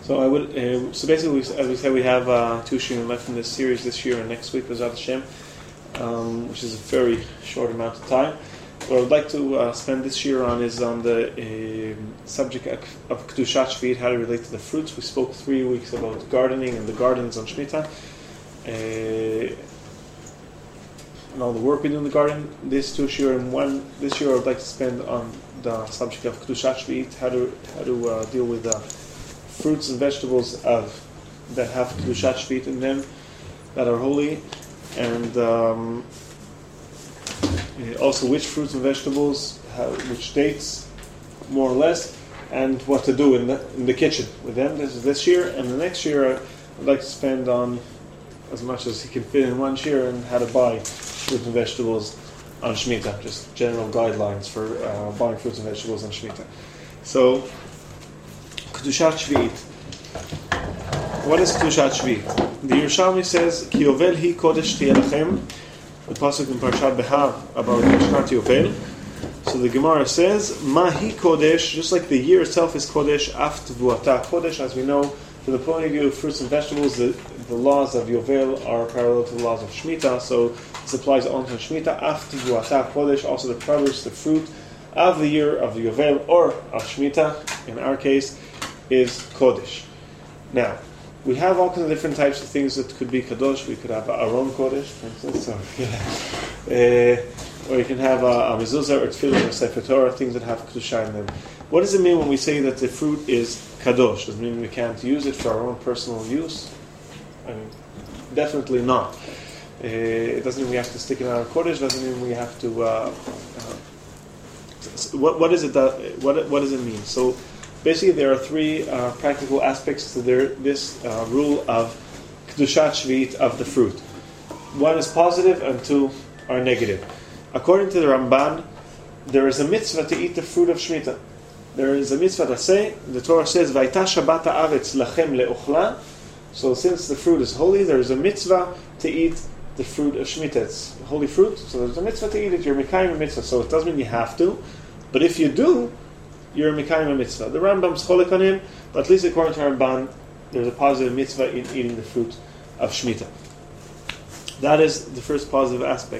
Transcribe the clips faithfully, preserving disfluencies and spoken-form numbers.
So I would. Uh, so basically, as we said, we have uh, two shiurim left in this series this year and next week, B'ezrat Hashem, um, which is a very short amount of time. What I would like to uh, spend this year on is on the uh, subject of Kedushat Shvi'it, how to relate to the fruits. We spoke three weeks about gardening and the gardens on Shemitah, uh, and all the work we do in the garden. This two year and one this year, I would like to spend on the subject of Kedushat Shvi'it, how to how to uh, deal with the fruits and vegetables of that have Kedushat Shvi'it in them, that are holy, and um, also which fruits and vegetables, how, which dates, more or less, and what to do in the in the kitchen with them. This is this year, and the next year I'd like to spend on as much as he can fit in one year and how to buy fruits and vegetables on Shemitah, just general guidelines for uh, buying fruits and vegetables on Shemitah. So, Kedushat Shvi'it. What is Kedushat Shvi'it? The Yerushalmi says, Ki Yovel hi kodesh tiyeh lachem, the pasuk in Parshat Behar about Shvat Yovel. So the Gemara says, Ma hi kodesh, just like the year itself is kodesh, af tvuata kodesh, as we know, from the point of view of fruits and vegetables, the, the laws of Yovel are parallel to the laws of Shemitah, so this applies only to Shemitah. Af tvuata kodesh, also the produce, the fruit of the year of the Yovel, or of Shemitah, in our case, is kodesh. Now, we have all kinds of different types of things that could be kadosh. We could have aron kodesh, for instance, or, yeah. uh, or you can have a, a mezuzah or tefillin or sefer Torah, things that have kedusha in them. What does it mean when we say that the fruit is kadosh? Does it mean we can't use it for our own personal use? I mean, definitely not. Uh, it doesn't mean we have to stick it on our kodesh. Doesn't mean we have to. Uh, uh, so what what is it that what what does it mean? So. Basically, there are three uh, practical aspects to their, this uh, rule of Kedushat Shvi'it of the fruit. One is positive and two are negative. According to the Ramban, there is a mitzvah to eat the fruit of Shemitah. There is a mitzvah to say, the Torah says, Vayta Shabbat ha'aretz lachem le'ochla. So since the fruit is holy, there is a mitzvah to eat the fruit of Shemitah. It's holy fruit, so there's a mitzvah to eat it. You're mekayim a mitzvah, so it doesn't mean you have to. But if you do, you're mekayim a mitzvah. The Rambam's cholik on him, but at least according to Ramban, there's a positive mitzvah in eating the fruit of Shemitah. That is the first positive aspect.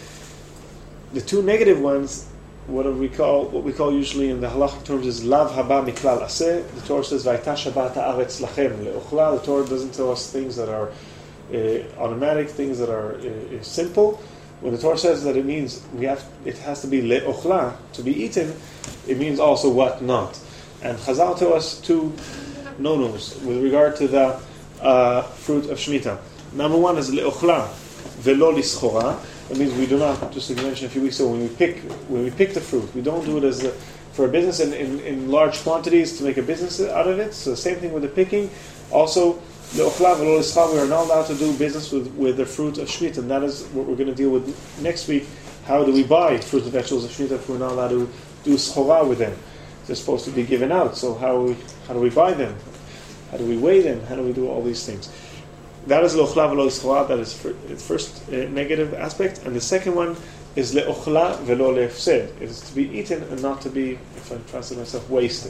The two negative ones, what do we call, what we call usually in the halachic terms is lav haba miklal aseh. The Torah says vayta shabbat haaretz lachem le'ochla. The Torah doesn't tell us things that are uh, automatic, things that are uh, simple. When the Torah says that it means we have, it has to be le'ochla, to be eaten, it means also what not. And Chazal tell us two no-nos with regard to the uh, fruit of Shemitah. Number one is le'ochla velo lischora. It means we do not, just like you mentioned a few weeks ago, when we pick when we pick the fruit, we don't do it as a, for a business in, in, in large quantities to make a business out of it. So the same thing with the picking. Also, le'ochla velo lischora, we are not allowed to do business with, with the fruit of Shemitah. And that is what we're going to deal with next week. How do we buy fruit and vegetables of Shemitah if we're not allowed to do schora with them? They're supposed to be given out. So how we, how do we buy them? How do we weigh them? How do we do all these things? That is le'ochla velo schora. That is the first uh, negative aspect. And the second one is le'ochla velo le'efsed. It is to be eaten and not to be, if I translate myself, wasted.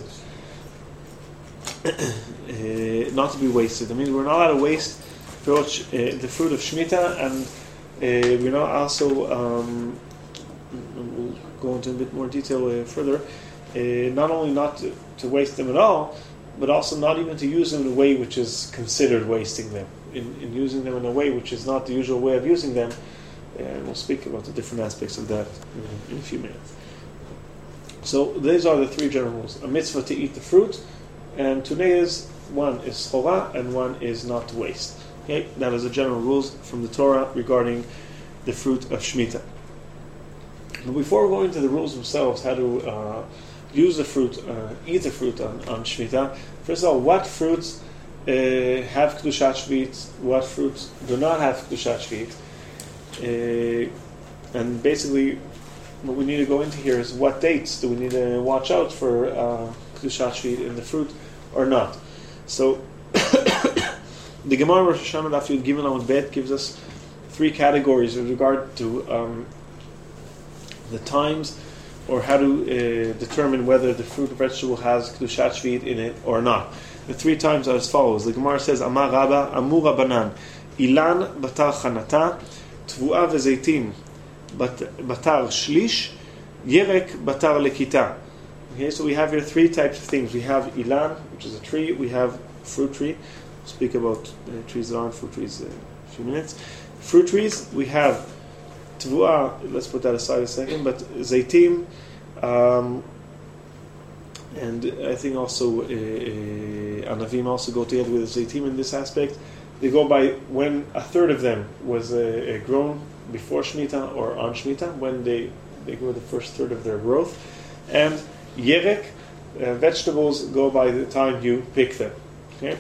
uh, not to be wasted. I mean, we're not allowed to waste uh, the fruit of Shemitah, and uh, we're not also, um, we'll go into a bit more detail uh, further, uh, not only not to, to waste them at all, but also not even to use them in a way which is considered wasting them. In, in using them in a way which is not the usual way of using them. And we'll speak about the different aspects of that in, in a few minutes. So these are the three general rules. A mitzvah to eat the fruit, and two negatives. One is schora, and one is not to waste. Okay, that is the general rules from the Torah regarding the fruit of Shemitah. But before we go into the rules themselves, how to uh, use the fruit, uh, eat the fruit on, on Shemitah, first of all, what fruits Uh, have Kedushat Shvi'it, what fruits do not have Kedushat Shvi'it. Uh, and basically, what we need to go into here is what dates do we need to watch out for uh, Kedushat Shvi'it in the fruit or not. So, the Gemara Rosh Hashanah Daf Yud Gimel Amud Bet gives us three categories with regard to um, the times or how to uh, determine whether the fruit or vegetable has kedushat shvi'it in it or not. The three times are as follows. The Gemara says, Amar Rabba, Amur Rabbanan, Ilan batar chanata, Tvua v'zeitim batar shlish, Yerek batar lekita. Okay, so we have here three types of things. We have ilan, which is a tree. We have fruit tree. We'll speak about uh, trees that aren't fruit trees in a few minutes. Fruit trees, we have tvua, let's put that aside a second, but zaitim, um, and I think also uh, uh, anavim also go together with zaitim in this aspect. They go by when a third of them was uh, uh, grown before Shemitah or on Shemitah, when they, they grow the first third of their growth. And yerek, uh, vegetables go by the time you pick them. Okay,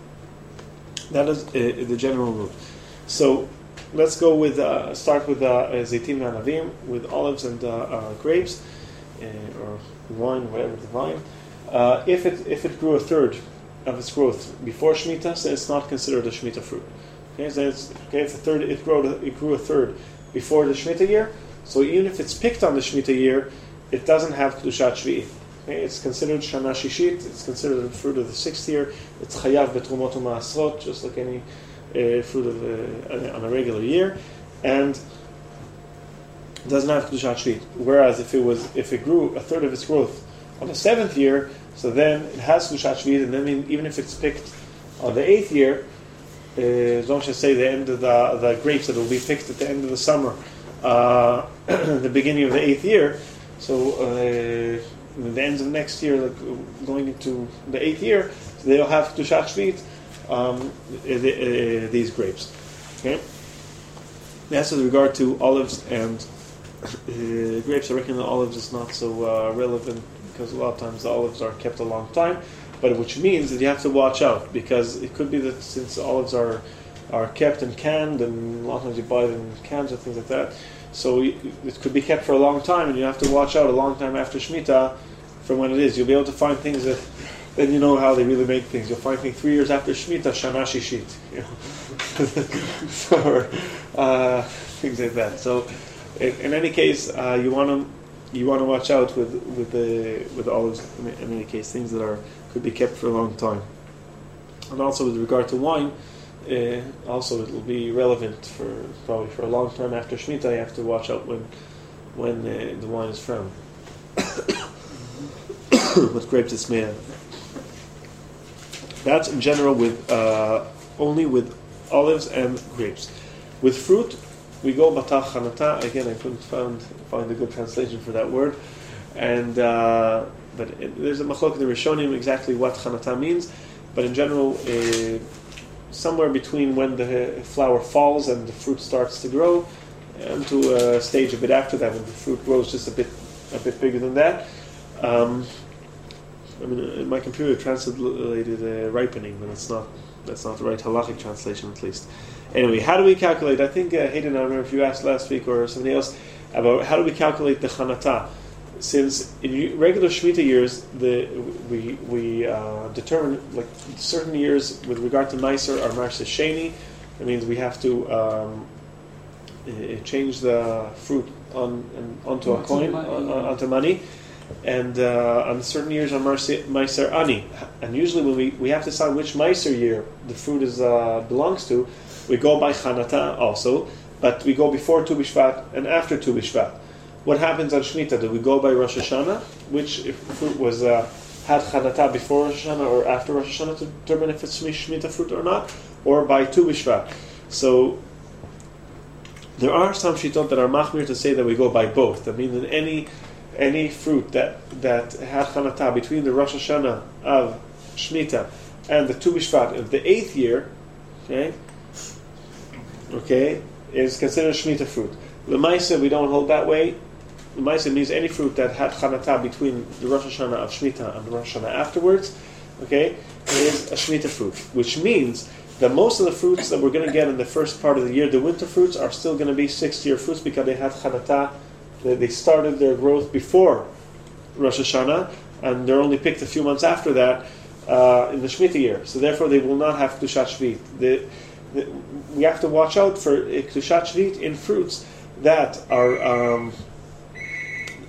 that is uh, the general rule. So let's go with uh, start with uh, zaitim and anavim, with olives and uh, uh, grapes, uh, or wine, whatever the vine. Uh, if it if it grew a third of its growth before Shemitah, so it's not considered a Shemitah fruit. Okay, so it's, okay, if a third it grew it grew a third before the Shemitah year, so even if it's picked on the Shemitah year, it doesn't have kedushat shvi'it. Okay, it's considered shana shishit. It's considered the fruit of the sixth year. It's chayav betrumot u'maasrot, just like any uh, fruit of uh, on a regular year, and doesn't have kedushat shvi'it. Whereas if it was if it grew a third of its growth on the seventh year, so then it has kedushat shvi'it, and then even if it's picked on the eighth year, uh, don't just say the end of the the grapes that will be picked at the end of the summer, uh, the beginning of the eighth year. So uh, the end of next year, like going into the eighth year, so they'll have kedushat shvi'it, um, the, uh, these grapes. Okay, that's with regard to olives and uh, grapes. I reckon the olives is not so uh, relevant because a lot of times the olives are kept a long time, but which means that you have to watch out, because it could be that since olives are are kept and canned, and a lot of times you buy them in cans or things like that. So it could be kept for a long time, and you have to watch out a long time after Shemitah from when it is. You'll be able to find things that, then you know how they really make things. You'll find things three years after Shemitah, Shana Shishit, you know, so, or, uh, things like that. So, in, in any case, uh, you want to you want to watch out with with the with olives. In, in any case, things that are could be kept for a long time, and also with regard to wine. Uh, also, it will be relevant for probably for a long time after Shemitah. You have to watch out when when uh, the wine is from. What grapes it's made of. That's in general with uh, only with olives and grapes. With fruit, we go batar chanata. Again, I couldn't find find a good translation for that word, and uh, but it, there's a machlok in the Rishonim exactly what chanata means. But in general. Uh, Somewhere between when the flower falls and the fruit starts to grow, and to a stage a bit after that when the fruit grows just a bit, a bit bigger than that. Um, I mean, in my computer translated uh, ripening, but it's not. That's not the right halachic translation, at least. Anyway, how do we calculate? I think uh, Hayden, I don't know if you asked last week or somebody else about how do we calculate the chanata. Since in regular Shemitah years, the we we uh, determine like certain years with regard to Meiser or Marser Sheni, that means we have to um, uh, change the fruit on, on onto a coin, on, on, onto money, and uh, on certain years on Meiser Ani. And usually when we, we have to decide which Meiser year the fruit is uh, belongs to, we go by Chanata also, but we go before Tu B'Shvat and after Tu B'Shvat. What happens on Shemitah? Do we go by Rosh Hashanah, which if fruit was uh, had Chanata before Rosh Hashanah or after Rosh Hashanah to determine if it's Shemitah fruit or not, or by Tu B'Shvat? So there are some shitot that are machmir to say that we go by both. I mean, that any any fruit that that had Chanata between the Rosh Hashanah of Shemitah and the Tu B'Shvat of the eighth year, okay, okay, is considered Shemitah fruit. L'maisa, we don't hold that way. L'maisa means any fruit that had chanata between the Rosh Hashanah of Shemitah and the Rosh Hashanah afterwards, okay, is a Shemitah fruit. Which means that most of the fruits that we're going to get in the first part of the year, the winter fruits, are still going to be sixth-year fruits because they had chanata, they started their growth before Rosh Hashanah, and they're only picked a few months after that uh, in the Shemitah year. So therefore they will not have Kedushat Shvi'it. The, the, we have to watch out for Kedushat Shvi'it in fruits that are um,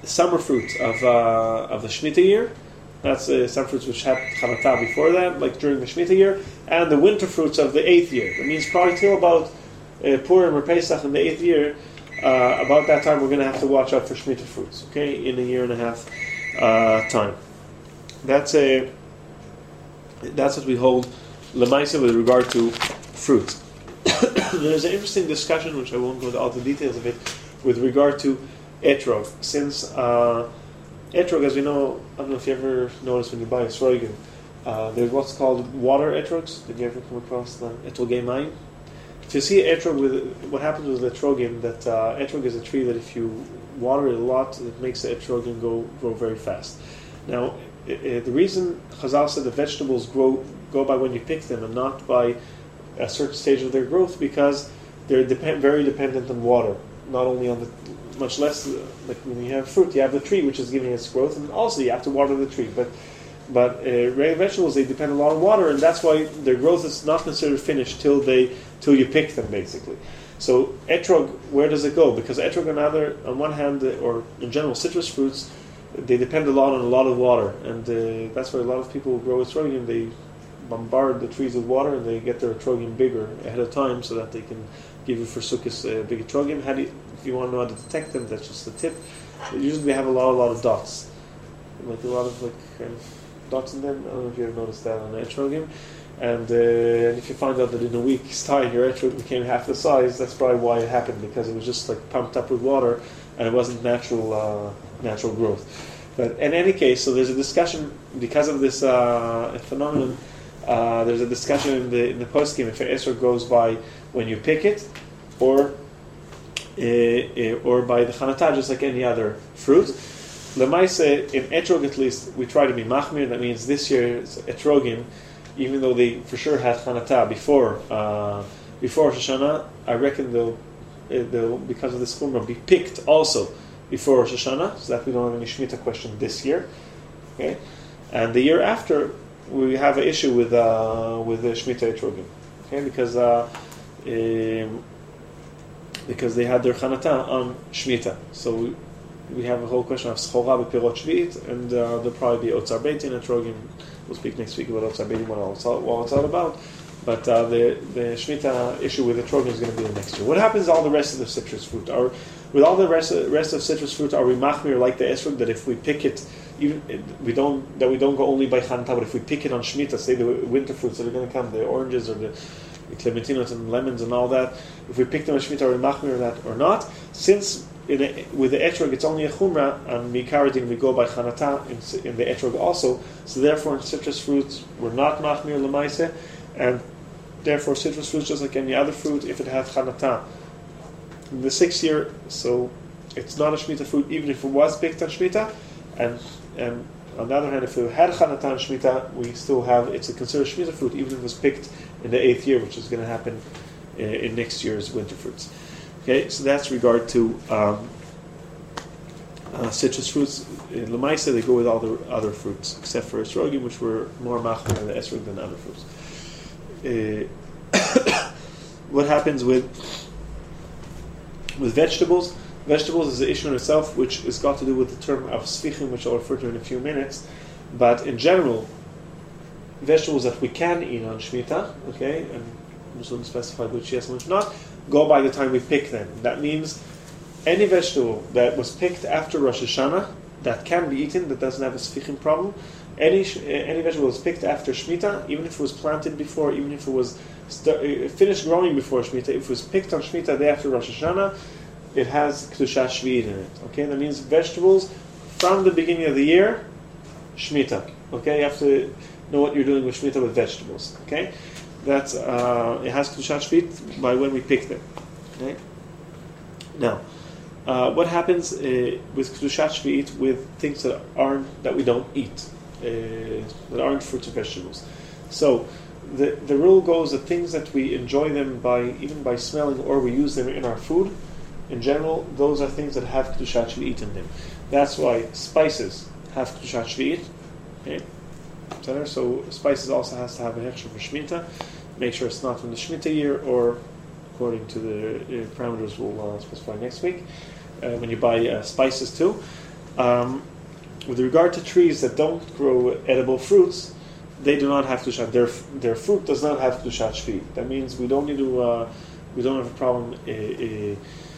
summer fruits of uh, of the Shemitah year. That's uh, some fruits which had Chanatah before that, like during the Shemitah year, and the winter fruits of the eighth year. That means probably till about uh, Purim or Pesach in the eighth year. Uh, about that time, we're going to have to watch out for Shemitah fruits. Okay, in a year and a half uh, time. That's a that's what we hold Lemaisa with regard to fruits. There's an interesting discussion, which I won't go into all the details of it, with regard to etrog. Since uh, etrog, as we know, I don't know if you ever noticed when you buy a sroigin, uh, there's what's called water etrogs. Did you ever come across the etrogay mine? If you see etrog, with what happens with etrogim, that uh, etrog is a tree that if you water it a lot, it makes the etrogim go grow very fast. Now, it, it, the reason Chazal said the vegetables grow go by when you pick them and not by a certain stage of their growth, because they're depend, very dependent on water. Not only on the, much less uh, like when you have fruit, you have the tree which is giving its growth, and also you have to water the tree. But but uh, regular vegetables, they depend a lot on water, and that's why their growth is not considered finished till they till you pick them, basically. So etrog, where does it go? Because etrog, on other on one hand, uh, or in general, citrus fruits, they depend a lot on a lot of water, and uh, that's why a lot of people who grow etrogim, they bombard the trees with water, and they get their etrogim bigger ahead of time, so that they can give you for sukkahs uh, big etrogim. How do you, if you want to know how to detect them, that's just the tip. Usually they have a lot, a lot of dots, like a lot of like kind of dots in them. I don't know if you ever noticed that on etrogim. And, uh, and if you find out that in a week's time your etrog became half the size, that's probably why it happened, because it was just like pumped up with water, and it wasn't natural uh, natural growth. But in any case, so there's a discussion because of this uh, phenomenon. Uh, there's a discussion in the in the poskim if an etrog goes by when you pick it, or uh, uh, or by the chanatah, just like any other fruit. Lemaise, in etrog at least, we try to be machmir. That means this year's etrogim, even though they for sure had chanatah before uh, before Rosh Hashanah, I reckon they'll, they'll because of this chumrah be picked also before Rosh Hashanah, so that we don't have any Shemitah question this year. Okay, and the year after we have an issue with uh, with the Shemitah etrogim. Okay, because uh, um, because they had their chanatah on Shemitah, so we, we have a whole question of schora b'pirot shvi'it, and uh, there'll probably be otzar beitin etrogim. We'll speak next week about otzar beitin, what it's all, what it's all about. But uh, the the Shemitah issue with etrogim is going to be the next year. What happens to all the rest of the citrus fruit? Are with all the rest of, rest of citrus fruit, are we machmir like the esrog that if we pick it, even we don't that we don't go only by chanatah, but if we pick it on Shemitah, say the winter fruits that are going to come, the oranges or the, the clementinos and lemons and all that, if we pick them on Shemitah, are we machmir that or not? Since in a, with the etrog it's only a chumrah, and mikaradin we go by chanatah in, in the etrog also. So therefore, in citrus fruits we're not machmir lemaise, and therefore citrus fruits, just like any other fruit, if it has chanatah in the sixth year, so it's not a Shemitah fruit, even if it was picked on Shemitah. And and on the other hand, if it had chanatah on Shemitah, we still have it's a considered Shemitah fruit, even if it was picked in the eighth year, which is going to happen uh, in next year's winter fruits. Okay, so that's regard to um, uh, citrus fruits. In Lemaisa, they go with all the other fruits, except for esrogim, which were more machmir in the esrog than other fruits. Uh, what happens with with vegetables? Vegetables is an issue in itself, which has got to do with the term of sfichim, which I'll refer to in a few minutes. But in general, vegetables that we can eat on Shemitah, okay, and I'm just going to specify which yes and which not, go by the time we pick them. That means any vegetable that was picked after Rosh Hashanah that can be eaten, that doesn't have a sfichim problem, any any vegetable was picked after Shemitah, even if it was planted before, even if it was st- finished growing before Shemitah, if it was picked on Shemitah day after Rosh Hashanah, it has Kedushat Shvi'it in it. Okay, that means vegetables from the beginning of the year, Shemitah. Okay, you have to know what you're doing with Shemitah with vegetables. Okay, that's uh, it has Kedushat Shvi'it by when we pick them. Okay, now uh, what happens uh, with Kedushat Shvi'it with things that aren't that we don't eat, uh, that aren't fruits or vegetables? So the the rule goes that things that we enjoy them by even by smelling or we use them in our food, in general, those are things that have Kedushat Shvi'it in them. That's why spices have Kedushat Shvi'it. Okay? So spices also has to have a hechsher for Shemitah. Make sure it's not from the Shemitah year, or according to the uh, parameters we'll uh, specify next week, uh, when you buy uh, spices too. Um, with regard to trees that don't grow edible fruits, they do not have to shat. Their their fruit does not have to shat shvi. That means we don't need to. Uh, we don't have a problem uh, uh,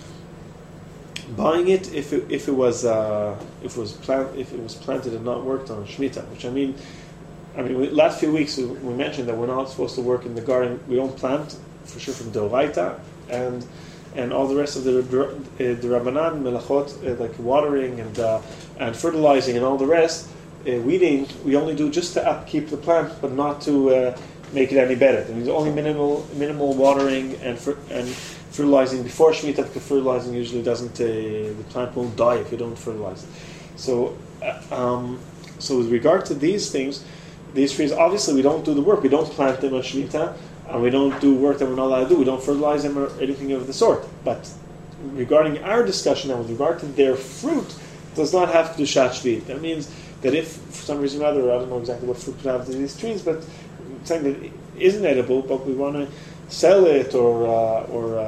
buying it if it, if it was uh, if it was plant if it was planted and not worked on Shemitah. Which I mean, I mean, we, last few weeks we, we mentioned that we're not supposed to work in the garden. We don't plant for sure from Doraita and and all the rest of the uh, the Rabbanan melachot uh, like watering and uh, and fertilizing and all the rest. Uh, weeding we only do just to upkeep the plant, but not to uh, make it any better. There's only minimal minimal watering and fer- and fertilizing before Shemitah, because fertilizing usually doesn't uh, the plant won't die if you don't fertilize it. So uh, um, so with regard to these things, these trees obviously we don't do the work. We don't plant them on Shemitah, and we don't do work that we're not allowed to do. We don't fertilize them or anything of the sort. But regarding our discussion now with regard to their fruit, does not have to do shat shvi. That means that if, for some reason or other, I don't know exactly what fruit we have to these trees, but something that isn't edible, but we want to sell it or uh, or uh,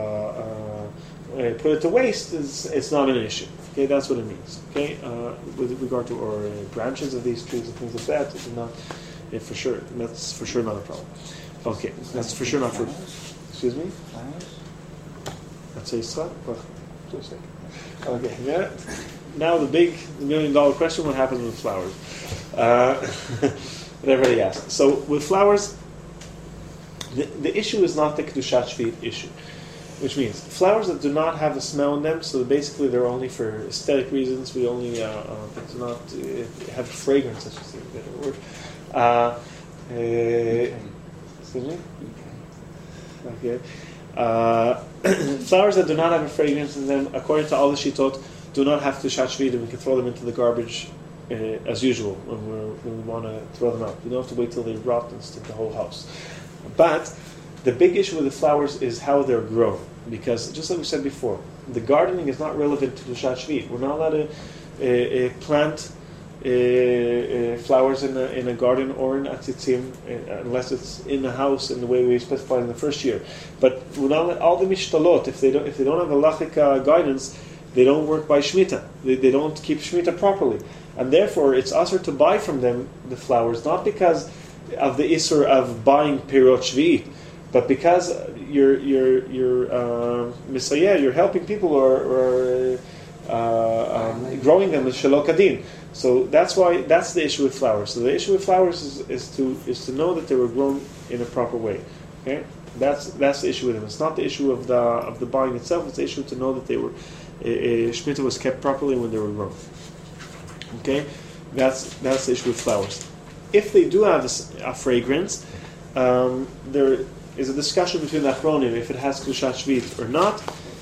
uh, put it to waste, is it's not an issue. Okay, that's what it means. Okay, uh, with regard to or uh, branches of these trees and things like that, it's not uh, for sure. That's for sure not a problem. Okay, that's for sure not fruit. Excuse me. That's Israel. Okay, yeah. Now the big million dollar question: what happens with flowers? Uh, that everybody asks. So with flowers, the, the issue is not the kedushat shvi issue, which means flowers that do not have a smell in them. So basically, they're only for aesthetic reasons. We only uh, uh, they do not uh, have a fragrance. I should say a better word. Uh, uh, okay. Excuse me. Okay. Uh, flowers that do not have a fragrance in them, according to all the shitot, do not have to shat shvi, and we can throw them into the garbage uh, as usual when, we're, when we want to throw them out. We don't have to wait till they rot and stink the whole house. But the big issue with the flowers is how they're grown, because just like we said before, the gardening is not relevant to the shat shvi. We're not allowed to uh, uh, plant uh, uh, flowers in a, in a garden or in atzitzim uh, unless it's in the house in the way we specified in the first year. But we're not, all the mishtalot, if they don't if they don't have halachic uh, guidance, they don't work by Shemitah. They, they don't keep Shemitah properly. And therefore, it's usher to buy from them the flowers, not because of the isur of buying Pirot Shvi'it, but because you're, you're, you're uh, Messiah, you're helping people or, or uh, um, growing them with Shalok Adin. So that's why, that's the issue with flowers. So the issue with flowers is, is to is to know that they were grown in a proper way. Okay? That's that's the issue with them. It's not the issue of the of the buying itself, it's the issue to know that they were Uh, Shemitah was kept properly when they were grown. Okay, that's that's the issue with flowers. If they do have a, a fragrance, um, there is a discussion between the Achronim if it has kedushat shvit or not.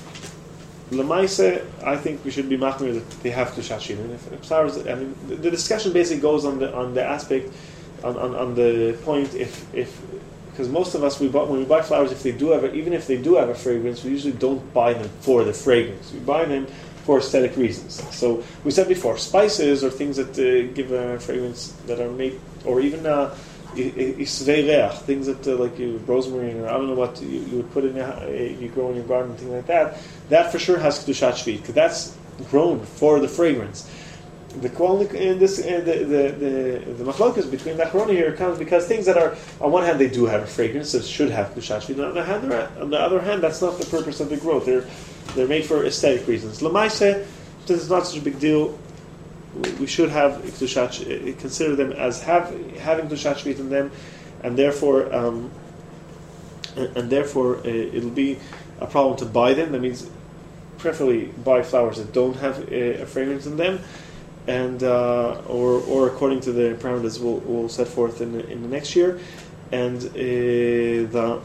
Lamaise, I think we should be machmir that they have kedushat shvit. And if, if flowers, I mean, the, the discussion basically goes on the on the aspect, on, on, on the point if if. Because most of us, we buy, when we buy flowers, if they do have, a, even if they do have a fragrance, we usually don't buy them for the fragrance. We buy them for aesthetic reasons. So we said before, spices or things that uh, give a fragrance that are made, or even uh, isvei reach, things that uh, like uh, rosemary or I don't know what you, you would put in your, uh, you grow in your garden, things like that. That for sure has kedushat shvi, because that's grown for the fragrance. The in this uh, the the the, the machlokas between the Achroni here comes because things that are on one hand they do have a fragrance, so should have kedushat shvi. On the other hand, on the other hand, that's not the purpose of the growth. They're they're made for aesthetic reasons. Lamaise, this is not such a big deal. We should have kedushat, consider them as have having kedushat shvi in them, and therefore um, and, and therefore uh, it'll be a problem to buy them. That means preferably buy flowers that don't have uh, a fragrance in them. And uh, or or according to the parameters we'll, we'll set forth in the, in the next year, and uh, the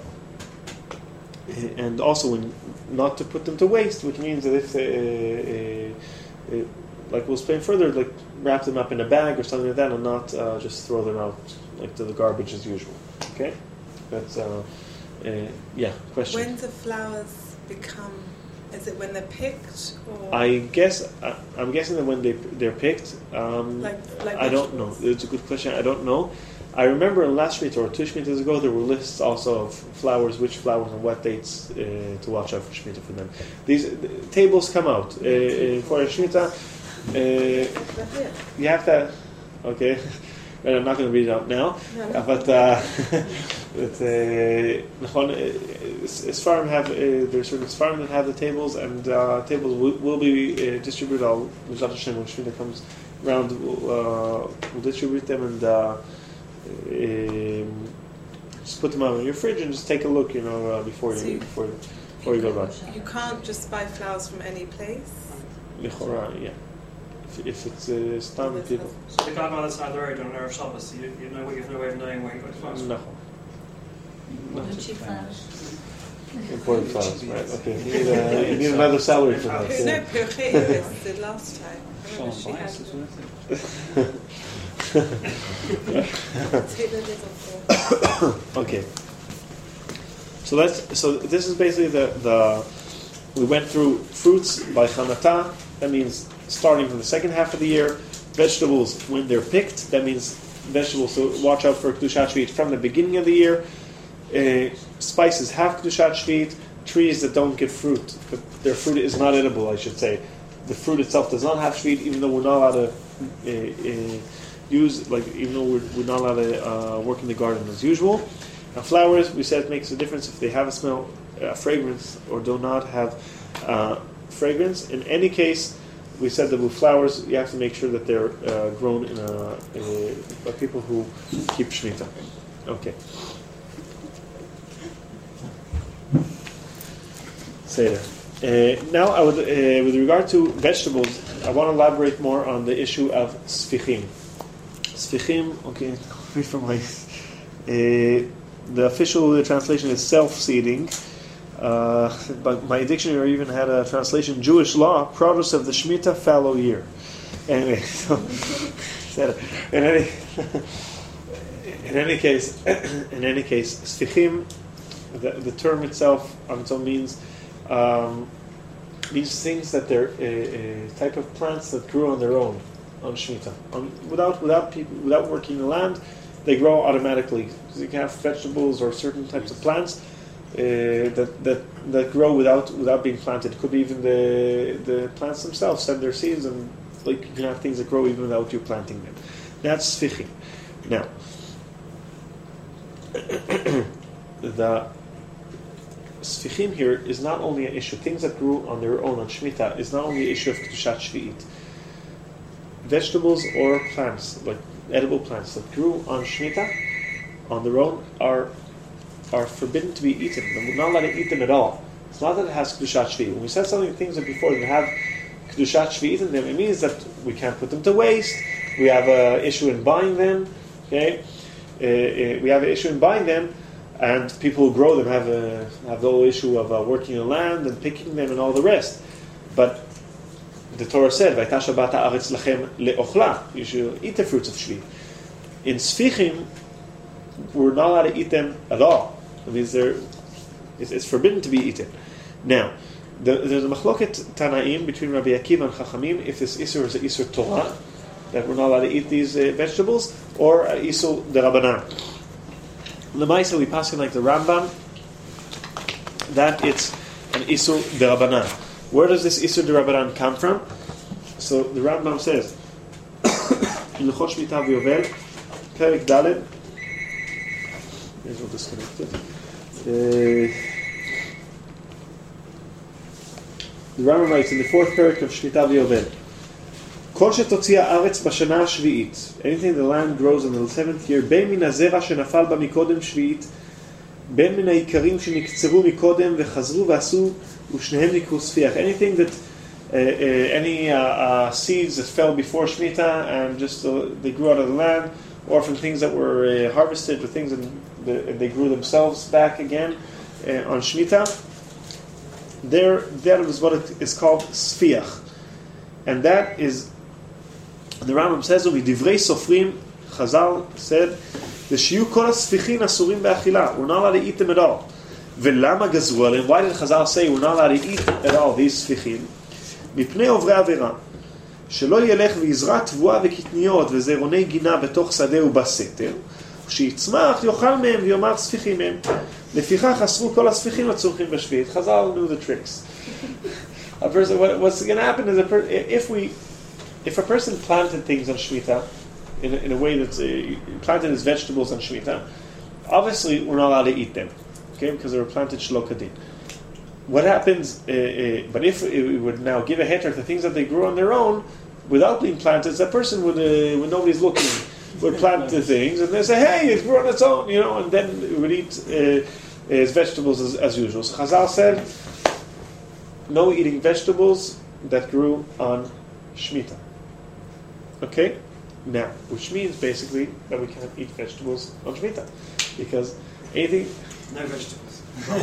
and also when not to put them to waste, which means that if they, uh, uh, uh, like we'll explain further, like wrap them up in a bag or something like that, and not uh, just throw them out like to the garbage as usual. Okay, that's uh, uh, yeah. Question. When do flowers become? Is it when they're picked, or I guess I, I'm guessing that when they they're picked. Um, like, like I don't know. It's a good question. I don't know. I remember in last Shemitah or two Shemitahs ago there were lists also of flowers, which flowers and what dates uh, to watch out for Shemitah for them. These the tables come out uh, uh, for a Shemitah. Uh, you have to. Okay. I'm not going to read it out now. No, no. Uh, but uh, but uh, Sfarim have uh, there's certain Sfarim that have the tables, and uh, tables will, will be uh, distributed. All Mizrat Hashem when Shmita comes around, uh, we'll distribute them and uh, um, just put them out in your fridge and just take a look, you know, uh, before so you before before you, you go around. You can't just buy flowers from any place. Lichora, yeah. If it's uh, stam people. So the godmothers are there on Erev Shabbos, you, you know, you have no way of knowing where you got the flowers from. No. No cheap flowers. Important flowers, right? Okay. You need, uh, you need another salary for that. No, Purche was the last time. I remember she had them. Okay. So that's so. This is basically the the. We went through fruits by Chanata. That means starting from the second half of the year. Vegetables when they're picked. That means vegetables. So watch out for Kedushat Shvi'it from the beginning of the year. Uh, spices have Kedushat Shvi'it. Trees that don't give fruit, but their fruit is not edible, I should say. The fruit itself does not have Shvi'it, even though we're not allowed to uh, uh, use, like, even though we're, we're not allowed to uh, work in the garden as usual. Now, flowers, we said, it makes a difference if they have a smell, uh, fragrance, or do not have uh, fragrance. In any case, we said that with flowers, you have to make sure that they're uh, grown in a, in a, by people who keep Shemitah. Okay. Say that. Uh, now, I would, uh, with regard to vegetables, I want to elaborate more on the issue of sfichim. Sfichim, okay, read from my. Uh, the official translation is self-seeding. Uh, but my dictionary even had a translation: Jewish law, produce of the Shemitah fallow year. Anyway, so in any in any case, in any case, sfichim, the, the term itself on its own means. Um, these things that they're a, a type of plants that grew on their own on Shemitah, on, without without people without working the land, they grow automatically. So you can have vegetables or certain types of plants uh, that that that grow without without being planted. It could be even the the plants themselves send their seeds, and like you can have things that grow even without you planting them. That's sfichim. Now, the Sfichim here is not only an issue. Things that grew on their own on Shemitah is not only an issue of Kedushat Shvi'it. Vegetables or plants, like edible plants that grew on Shemitah on their own, are are forbidden to be eaten. We're not allowed to eat them at all. It's not that it has Kedushat Shvi'it. When we said something, things that before that have Kedushat Shvi'it in them, it means that we can't put them to waste. We have an issue in buying them. Okay, uh, uh, we have an issue in buying them. And people who grow them have a have the whole issue of uh, working the land and picking them and all the rest. But the Torah said, "Vaytasha bata aretz lachem leochla." You should eat the fruits of Shvi. In Sfichim, we're not allowed to eat them at all. It means they're it's, it's forbidden to be eaten. Now, the, there's a machloket Tanaim between Rabbi Akiva and Chachamim if this isur is a isur Torah that we're not allowed to eat these uh, vegetables, or a isur derabanan. L'maisa, we pass in like the Rambam that it's an Isur Derabanan. Where does this Isur Derabanan come from? So the Rambam says in L'chot Shmita v'Yovel, Perek Daled. There's no disconnected. Uh, the Rambam writes in the fourth Perek of Shmita v'Yovel, Kol shetotzi haaretz b'shana hashvi'it. Anything the land grows in the seventh year, ben min hazera shenafal ba mikodem shvi'it, ben min haikarim sheniktzeru mikodem v'chazru v'asu u'shnehem nikru sfiach. Anything that, uh, uh, any uh, uh, seeds that fell before Shemitah and just uh, they grew out of the land, or from things that were uh, harvested, or things that the, they grew themselves back again uh, on Shemitah, there, that is what it is called sfiach. And that is, the Rambam says, "U'midivrei sofrim," Chazal said, "the shiyu kol hasfichin asurim be'achila." We're not allowed to eat them at all. Ve'lama gazru aleim. Why did Chazal say we're not allowed to eat at all these sfichin? Mipnei ovrei avera, shelo yelech v'yizra tvua v'kitniyot v'zeronej gina betוך sade u'baseter, כשיצמח יאכל מהם ויאמר ספיחים הם. לפיכך אסרו כל הספיחים הצומחים בשביעית. Chazal knew the tricks. A person, what, what's going to happen is a per, if we if a person planted things on Shemitah in a, in a way that's uh, planted his vegetables on Shemitah, obviously we're not allowed to eat them, okay, because they were planted shelo kadin. What happens? Uh, uh, but if we would now give a heter to things that they grew on their own without being planted, that person would, uh, when nobody's looking, would plant the things and they say, "Hey, it grew on its own," you know, and then we would eat uh, his vegetables as, as usual. So Chazal said, no eating vegetables that grew on Shemitah. Okay, now, which means basically that we can't eat vegetables on Shemitah because anything. No vegetables.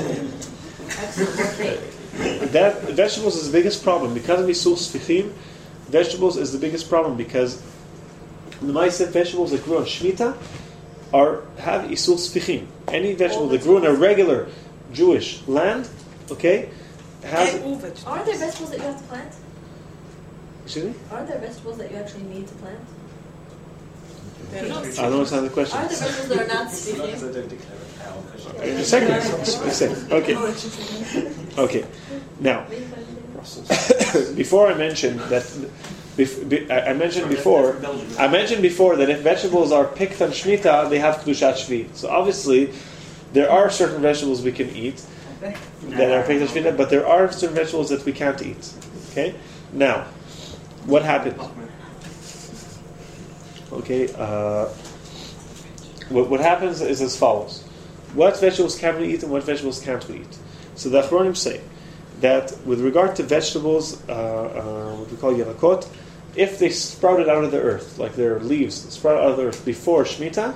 That vegetables is the biggest problem because of Isul Sfichim. Vegetables is the biggest problem because the Ma'aseh vegetables that grew on Shemitah are have Isul Sfichim. Any vegetable that grew in a regular Jewish land, okay, has. Aren't there vegetables that you have to plant? Excuse me? Aren't there vegetables that you actually need to plant? They're not. I don't understand the question. Are there vegetables that are not Sfichim? In a second. A second. Okay. Okay. Now, before I mentioned that, bef- I mentioned before, I mentioned before that if vegetables are picked on Shemitah, they have Kedushat Shvi. So obviously, there are certain vegetables we can eat that are picked on Shemitah, but there are certain vegetables that we can't eat. Okay. Now, what happened? Okay. Uh, what, what happens is as follows. What vegetables can we eat and what vegetables can't we eat? So the Achronim say that with regard to vegetables, uh, uh, what we call Yerakot, if they sprouted out of the earth, like their leaves sprouted out of the earth before Shemitah,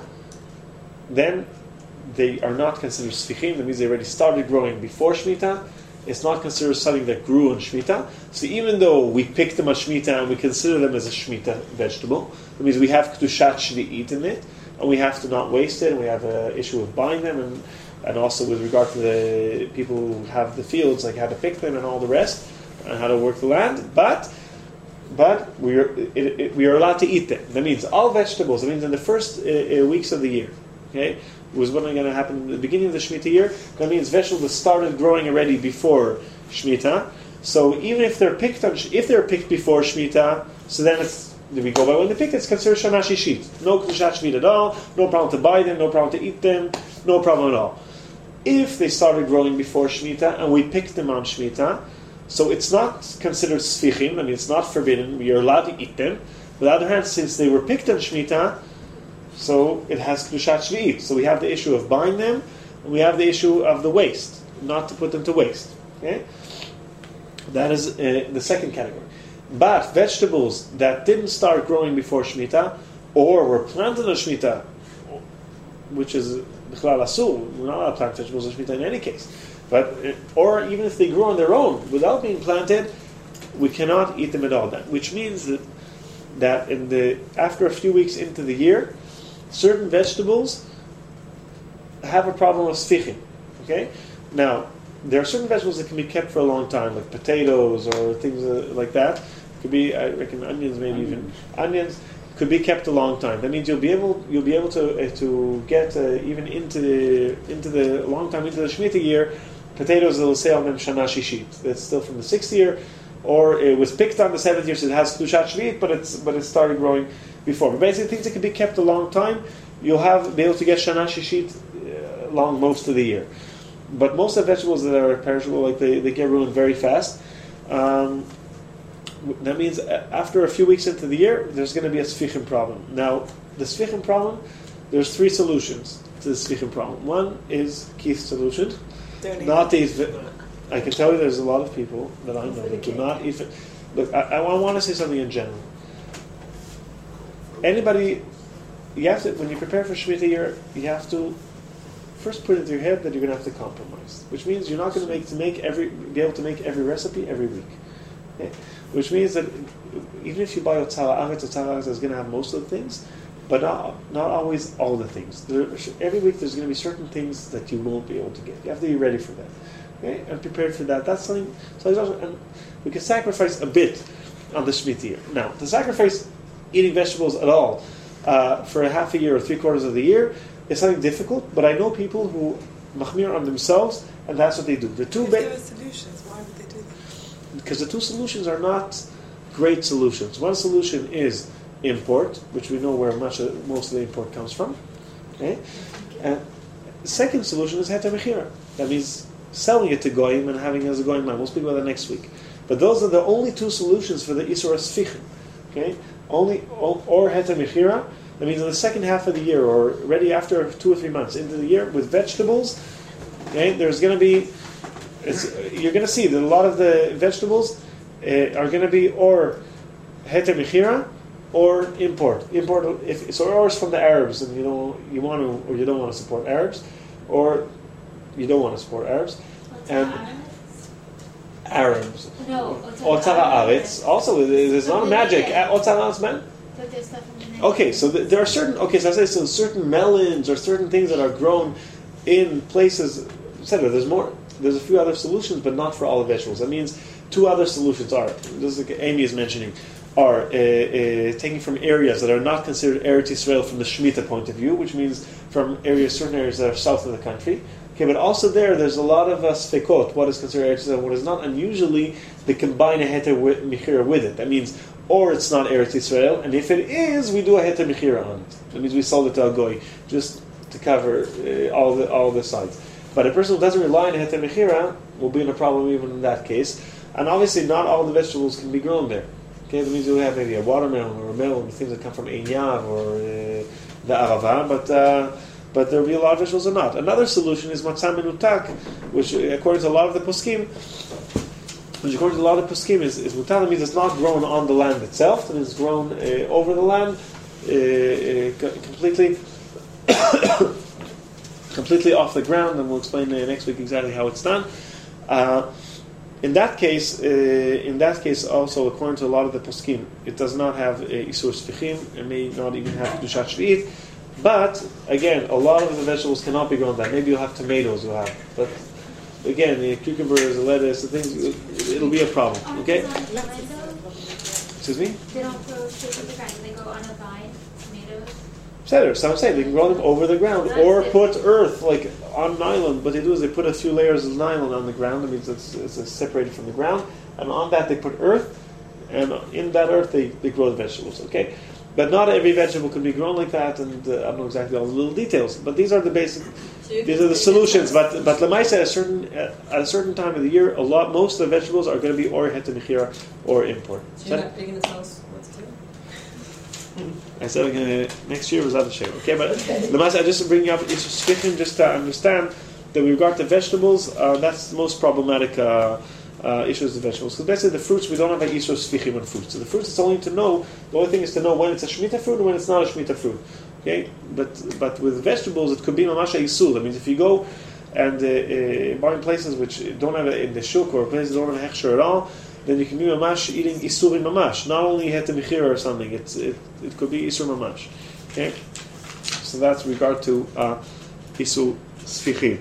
then they are not considered Sfichim. That means they already started growing before Shemitah. It's not considered something that grew on Shemitah. So even though we picked them on Shemitah and we consider them as a Shemitah vegetable, that means we have Kedushat Shvi'it in it, and we have to not waste it, and we have an issue of buying them, and, and also with regard to the people who have the fields, like how to pick them and all the rest, and how to work the land, but but we are it, it, we are allowed to eat them. That means all vegetables, that means in the first uh, uh, weeks of the year, okay, was what's going to happen in the beginning of the Shemitah year, that means vegetables that started growing already before Shemitah, so even if they're picked on, if they're picked before Shemitah, so then it's If we go by when they pick, it's considered Shana Shishit. No Kedushat Shvit at all, no problem to buy them, no problem to eat them, no problem at all. If they started growing before Shemitah and we picked them on Shemitah, so it's not considered Sfichim, I mean it's not forbidden, we are allowed to eat them. But on the other hand, since they were picked on Shemitah, so it has Kedushat Shvit. So we have the issue of buying them, and we have the issue of the waste, not to put them to waste. Okay? That is uh, the second category. But vegetables that didn't start growing before Shemitah, or were planted on Shemitah, which is B'chlal Asur, we're not allowed to plant vegetables on Shemitah in any case. But or even if they grew on their own without being planted, we cannot eat them at all. That which means that that in the after a few weeks into the year, certain vegetables have a problem of sfichim. Okay, now there are certain vegetables that can be kept for a long time, like potatoes or things uh, like that. Could be, I reckon, onions, maybe onions. even onions could be kept a long time. That means you'll be able you'll be able to uh, to get uh, even into the into the long time into the Shemitah year. Potatoes, they'll say on them Shana Shishit. That's still from the sixth year, or it was picked on the seventh year, so it has Kedushat Shvit, but it's but it started growing before. But basically, things that can be kept a long time, you'll have be able to get Shana Shishit uh, long most of the year. But most of the vegetables that are perishable, like they, they get ruined very fast. Um, that means after a few weeks into the year, there's going to be a sfichim problem. Now, the sfichim problem, there's three solutions to the sfichim problem. One is Keith's solution. Not to eat. I can tell you there's a lot of people that I know that do not eat. Look, I, I want to say something in general. Anybody, you have to, when you prepare for Shemitah year, you have to first put it into your head that you're going to have to compromise, which means you're not going to make to make every be able to make every recipe every week. Okay? Which means that even if you buy Otzara Aretz, Otzara Aretz is going to have most of the things, but not not always all the things. There, every week there's going to be certain things that you won't be able to get. You have to be ready for that, okay? And prepared for that. That's something. So also, and we can sacrifice a bit on the Shemitah year. Now, to sacrifice eating vegetables at all uh, for a half a year or three quarters of the year is something difficult. But I know people who machmir on themselves, and that's what they do. The two if ba- there were solutions, why would they do that? Because the two solutions are not great solutions. One solution is import, which we know where much of, most of the import comes from. Okay, and the second solution is heter mechira. That means selling it to goyim and having it as a goyim man. We'll speak about that next week. But those are the only two solutions for the isur asfichim. Okay, only or, or heter mechira. That means in the second half of the year, or already after two or three months into the year, with vegetables, okay, there's going to be, it's, you're going to see that a lot of the vegetables uh, are going to be or heter mechira or import. Import, if so, or it's from the Arabs, and you don't you want to or you don't want to support Arabs, or you don't want to support Arabs, and Arabs. No, Otzara Aretz. Also, there's not a magic. Otzara Aretz, man. But there's stuff in the name. Okay, so th- there are certain. Okay, so I say so certain melons or certain things that are grown in places, et cetera. There's more. There's a few other solutions, but not for all the vegetables. That means two other solutions are. This is like Amy is mentioning. Are uh, uh, taken from areas that are not considered Eretz Yisrael from the Shemitah point of view, which means from areas, certain areas that are south of the country. Okay, but also there, there's a lot of uh, sfekot, what is considered Eretz Yisrael and what is not, and usually they combine a heter with, mechira with it. That means, or it's not Eretz Yisrael, and if it is, we do a heter mechira on it. That means we sold it to a goy, just to cover uh, all the all the sides. But a person who doesn't rely on a heter mechira will be in a problem even in that case. And obviously, not all the vegetables can be grown there. Okay, that means we have maybe a watermelon or a melon, things that come from Ein Yav or uh, the Arava, but uh, but there will be a lot of vegetables or not. Another solution is matzah menutak, which according to a lot of the poskim, which according to a lot of the poskim is, is mutar, that means it's not grown on the land itself, it is grown uh, over the land, uh, uh, completely completely off the ground, and we'll explain uh, next week exactly how it's done. Uh, In that case, uh, in that case, also according to a lot of the poskim, it does not have uh, isur sfichim. It may not even have kedushat shvi'it. But again, a lot of the vegetables cannot be grown there. Maybe you'll have tomatoes. You'll have, but again, the cucumbers, the lettuce, the things, it'll be a problem. Okay. Excuse me. They don't grow straight in the ground. They go on a vine. Tomatoes. Cedar. So I'm saying they can grow them over the ground, or put earth like on nylon. What they do is they put a few layers of nylon on the ground. That means it's, it's separated from the ground, and on that they put earth, and in that earth they, they grow the vegetables. Okay, but not every vegetable can be grown like that, and uh, I don't know exactly all the little details. But these are the basic. So these are the solutions. But but lemaisa at a certain at a certain time of the year, a lot most of the vegetables are going to be or heter mechira or import. So you're not picking this house. What's clear? I said we're gonna next year was other shape. Okay, but the master I just bring you up isur sfichim just to understand that with regard to vegetables, uh, that's the most problematic uh, uh, issues of vegetables. Because basically the fruits we don't have an isur sfichim on fruits. So the fruits it's only to know. The only thing is to know when it's a shemitah fruit and when it's not a shemitah fruit. Okay, but but with vegetables it could be mamash isul. That means if you go and uh, uh, buy in places which don't have it in the shuk or places that don't have hechsher at all, then you can be mamash eating isurim mamash. Not only heter mechira or something, it's, it it could be isur mamash. Okay, so that's with regard to uh, isur sfichim.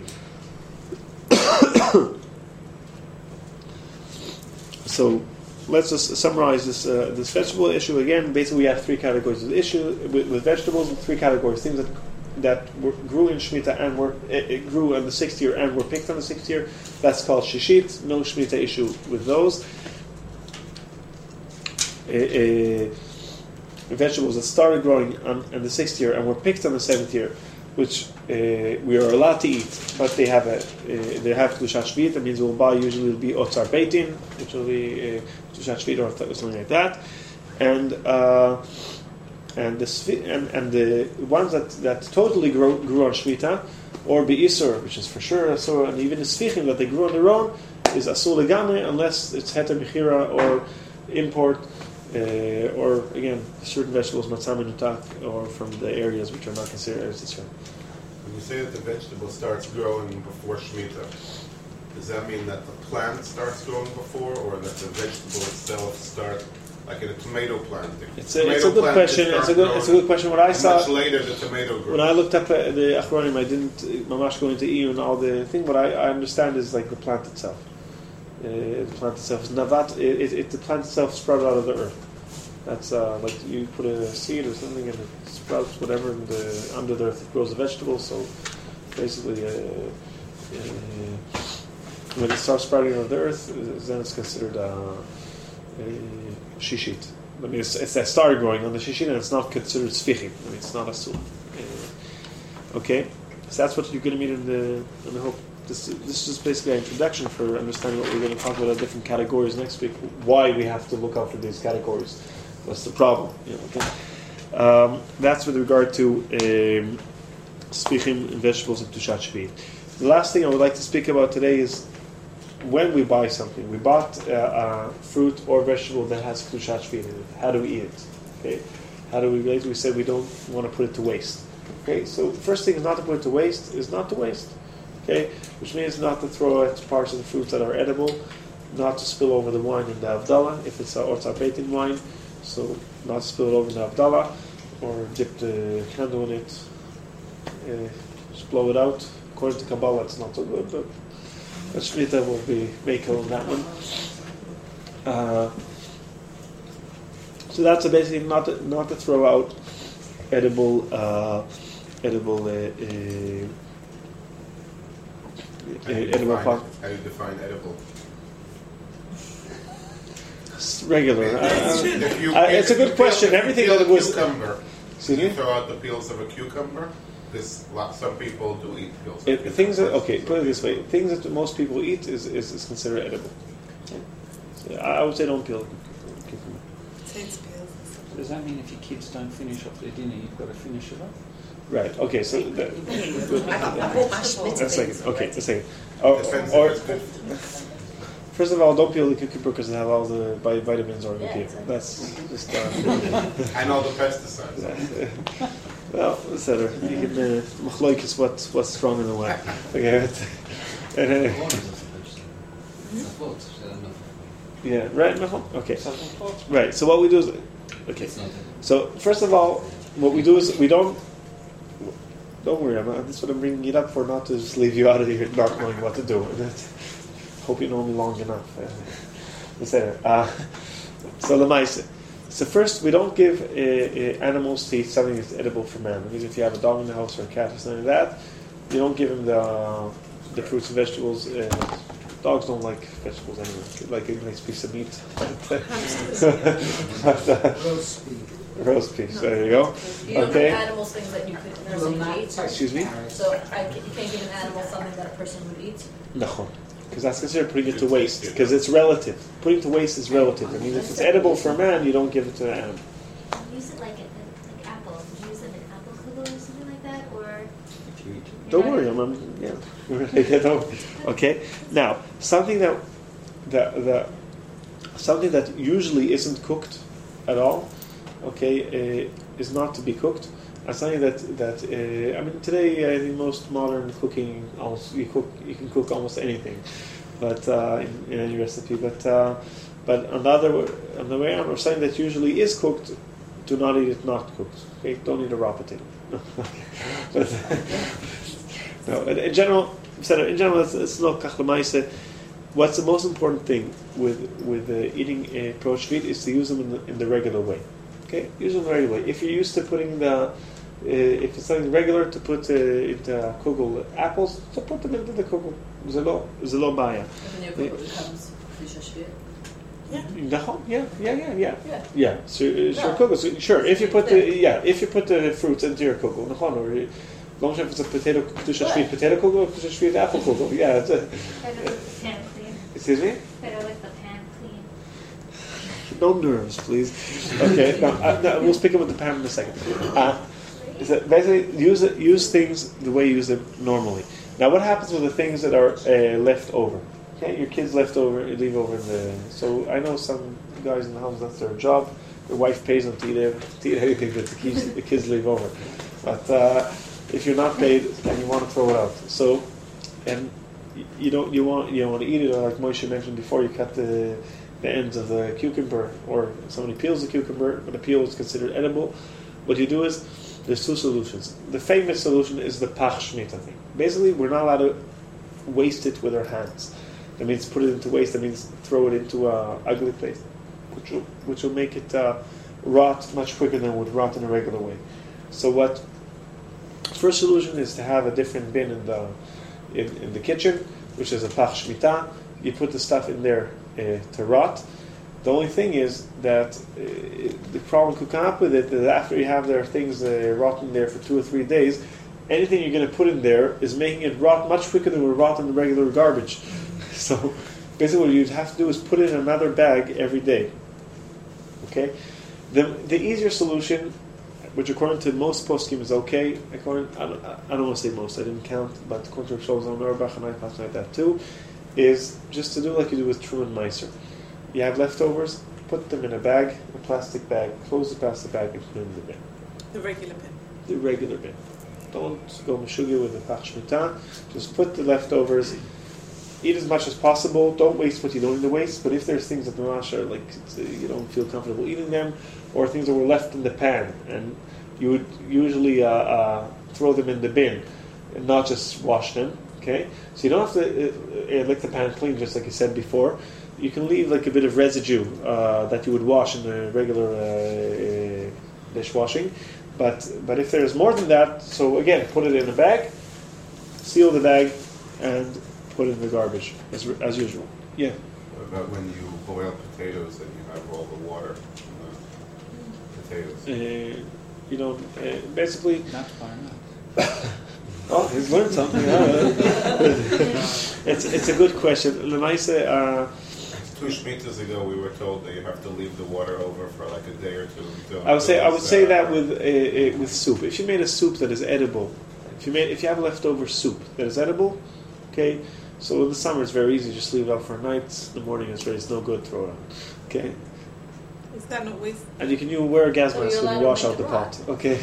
So let's just summarize this uh, this vegetable issue again. Basically, we have three categories of the issue with, with vegetables. Three categories: things that that were, grew in Shemitah and were it, it grew in the sixth year and were picked on the sixth year. That's called shishit. No Shemitah issue with those. Uh, uh, vegetables that started growing on, on the sixth year and were picked on the seventh year, which uh, we are allowed to eat, but they have a uh, they have kedushat shvi'it. That means we'll buy usually will be otzar beitin, which will be kedushat shvi'it or something like that, and uh, and the and, and the ones that, that totally grew, grew on shvita or be'isur, which is for sure asur, and even the sfichim that they grew on their own is asur legamri unless it's heter mechira or import. Uh, or again, certain vegetables, matzah menutak, or from the areas which are not considered Eretz Yisrael. When you say that the vegetable starts growing before Shemitah, does that mean that the plant starts growing before, or that the vegetable itself starts, like in a tomato plant? The it's a, it's a good question. It's a good, it's a good question. What I saw much later, the tomato grows. When I looked up uh, the Achronim, I didn't mamash go into E U and all the thing. What I, I understand is like the plant itself. Uh, the plant itself is navat. It, it, it, the plant itself sprouted out of the earth. That's uh, like you put a seed or something and it sprouts whatever in the, under the earth. It grows a vegetable. So basically, uh, uh, when it starts sprouting out of the earth, then it's considered uh, uh, shishit. I mean, it's, it's that started growing on the shishit, and it's not considered sfichim. I mean, it's not a sul. Uh, okay, so that's what you're going to meet in the in the hope. This this is just basically an introduction for understanding what we're going to talk about, different categories next week. Why we have to look after these categories. What's the problem? You know, okay. Um, that's with regard to um, sfichim and vegetables and tushat shvi. The last thing I would like to speak about today is when we buy something. We bought uh, a fruit or vegetable that has tushat shvi in it. How do we eat it? Okay. How do we eat it? We said we don't want to put it to waste. Okay. So the first thing is not to put it to waste is not to waste. Okay, which means not to throw out parts of the fruits that are edible, not to spill over the wine in the Havdalah, if it's a Otzar Beitin wine, so not to spill it over in the Havdalah, or dip the candle in it, uh, just blow it out. According to Kabbalah, it's not so good, but the Shemitah will be Mekel on that one. Uh, so that's a basically not to, not to throw out edible, uh, edible. Uh, uh, How do you edible define, plant. how do you define edible? It's regular. Uh, If you- uh, it's a if you good peel- question. if you Everything peel that a was. cucumber, Excuse do you me? throw out the peels of a cucumber? Because some people do eat peels of It, cucumbers. things that okay, put it this way: things that most people eat is, is, is considered edible. Okay. So I would say don't peel cucumber. Takes peels. Does that mean if your kids don't finish off their dinner, you've got to finish it off? Right. Okay. So that, I bought my Schmidt a second. things. Okay. A second. Or, Defensive or is good. first of all, don't peel the cucumber because they have all the vi- vitamins or the Yeah, peel. exactly. That's just. Uh, And all the pesticides. well, et cetera. You can uh, machloikis what what's strong in the way. Okay. But, and, uh, yeah. Right. Michal? Okay. Right. So what we do is okay. So first of all, what we do is we don't. Don't worry, I'm, that's what I'm bringing it up for, not to just leave you out of here not knowing what to do. And that's, hope you know me long enough. Uh, et cetera. Uh, so the mice. So first, we don't give uh, uh, animals to eat something that's edible for man. That means if you have a dog in the house or a cat or something like that, you don't give them the uh, the fruits and vegetables. Uh, dogs don't like vegetables anyway. They like a nice piece of meat. But, uh, Roast beef. roast piece. There you go. You don't Okay. give animals things that you could personally eat. Excuse me? So I, you can't give an animal something that a person would eat. No, because that's considered putting it to waste. Because it's relative. Putting to waste is relative. I mean, if it's edible for a man, you don't give it to an animal. Use it like a, like apples. Would you use it in apple kugel or something like that, or? Don't worry, I'm, I'm yeah. Yeah, don't- okay. Now, something that that that something that usually isn't cooked at all, okay, uh, is not to be cooked. And something that that uh, I mean today, I think most modern cooking, almost you cook you can cook almost anything, but uh, in, in any recipe. But uh, but on the other on the way around, or something that usually is cooked, do not eat it not cooked. Okay, don't eat a raw potato. But, no, in, in general, in general, it's, it's not kachlemaise. What's the most important thing with with uh, eating a approach meat is to use them in the, in the regular way. Okay, use them the regular way. If you're used to putting the, uh, if it's something regular to put uh, into kugel apples, so put them into the kugel. Zelo, zelo baya. When your cooker becomes Fishashvir. Yeah, yeah, yeah, yeah, yeah. Yeah. Yeah, so, uh, sure, No. kugel. So, sure, if you put the yeah, if you put the fruits into your kugel, nachon, or uh, long if it's a potato, tusha shvit potato kugel, or tusha shvit apple kugel. Yeah, it's a, Better with the pan clean. excuse me. Better with the pan clean. No nerves, please. Okay, now, uh, no, we'll speak about the pan in a second. Uh, is that basically use it, use things the way you use them normally. Now, what happens with the things that are uh, left over? Okay, your kids left over, leave over in the. So I know some guys in the house that's their job. Their wife pays them to eat, ev- to eat anything that the kids, the kids leave over. But uh, if you're not paid and you want to throw it out, so and you don't you want you don't want to eat it, or like Moshe mentioned before, you cut the the ends of the cucumber, or somebody peels the cucumber, but the peel is considered edible. What you do is, there's two solutions. The famous solution is the pach shmita thing. Basically, we're not allowed to waste it with our hands. That means put it into waste. That means throw it into a ugly place, which will, which will make it uh, rot much quicker than it would rot in a regular way. So what? First solution is to have a different bin in the in, in the kitchen, which is a pach shmita. You put the stuff in there uh, to rot. The only thing is that uh, the problem could come up with it that after you have their things uh, rotting there for two or three days, anything you're going to put in there is making it rot much quicker than it would rot in the regular garbage. So basically what you'd have to do is put it in another bag every day. Okay? The the easier solution, which according to most poskim is okay, according I don't, I don't want to say most, I didn't count, but according to Shlomo Auerbach and I pass like that too, is just to do like you do with True and Meiser. You have leftovers, put them in a bag, a plastic bag, close the plastic bag and put them in the bin. The regular bin. The regular bin. Don't go meshuggah with the pach shmita. Just put the leftovers. Eat as much as possible. Don't waste what you don't need to waste. But if there's things that the mash are like uh, you don't feel comfortable eating them, or things that were left in the pan, and you would usually uh, uh, throw them in the bin and not just wash them. Okay, so you don't have to uh, uh, lick the pan clean, just like you said before. You can leave like a bit of residue uh, that you would wash in the regular uh, uh, dishwashing. But but if there's more than that, so again, put it in a bag, seal the bag, and put it in the garbage as as usual. Yeah. What about when you boil potatoes and you have all the water in the potatoes? Uh, you know, uh, basically. Not far enough. Oh, he's learned something. it's it's a good question. Lemaise, uh Two shmitas ago, we were told that you have to leave the water over for like a day or two. Until I would say I would it's, say uh, that with uh, uh, with soup. If you made a soup that is edible, if you made if you have leftover soup that is edible, okay. So in the summer it's very easy. Just leave it out for a night. In the morning it's ready. It's no good. Throw it out. Okay. Is that not waste? And you can you wear a gas So mask you're when you allowed wash to out the make pot. it Okay.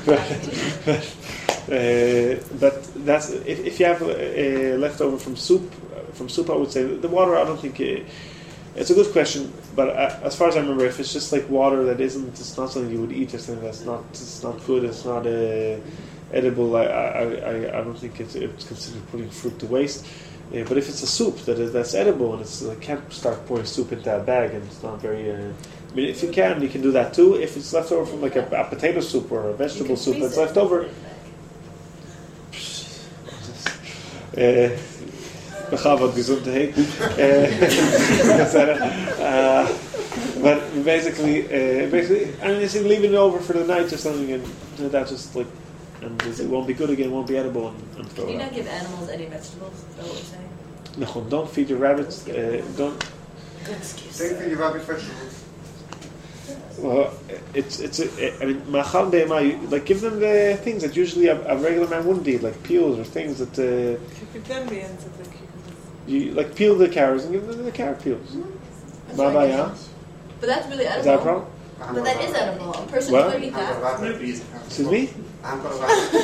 uh, but that's if, if you have uh, leftover from soup. From soup, I would say the water. I don't think uh, it's a good question, but uh, as far as I remember, if it's just like water that isn't, it's not something you would eat or something that's not, it's not good, it's not uh, edible. I, I, I, I don't think it's, it's considered putting fruit to waste. Uh, but if it's a soup that is that's edible and it's, I can't start pouring soup into a bag and it's not very. Uh, I mean, if you can, you can do that too. If it's left over from like a, a potato soup or a vegetable soup that's left over. Uh, Bechavot Gesundheit. uh, But basically, uh, basically, I mean, it's leaving it over for the night or something, and that just like, and it won't be good again, won't be edible, and, and throw Can you it not out. give animals any vegetables? Is that what you're saying? No, don't feed your rabbits. Uh, don't. Good excuse. Don't feed your rabbit vegetables. Well, it's it's. A, I mean, machal be'ema, you- like give them the things that usually a, a regular man wouldn't eat, like peels or things that uh, Could be done the ends of the cucumbers. you like peel the carrots and give them the carrot peels. That's Baba, right. yeah. But that's really edible. Is that a problem? But that is edible. A person What? could eat I've got a that. rabbit. Nobody's a Excuse me. I've got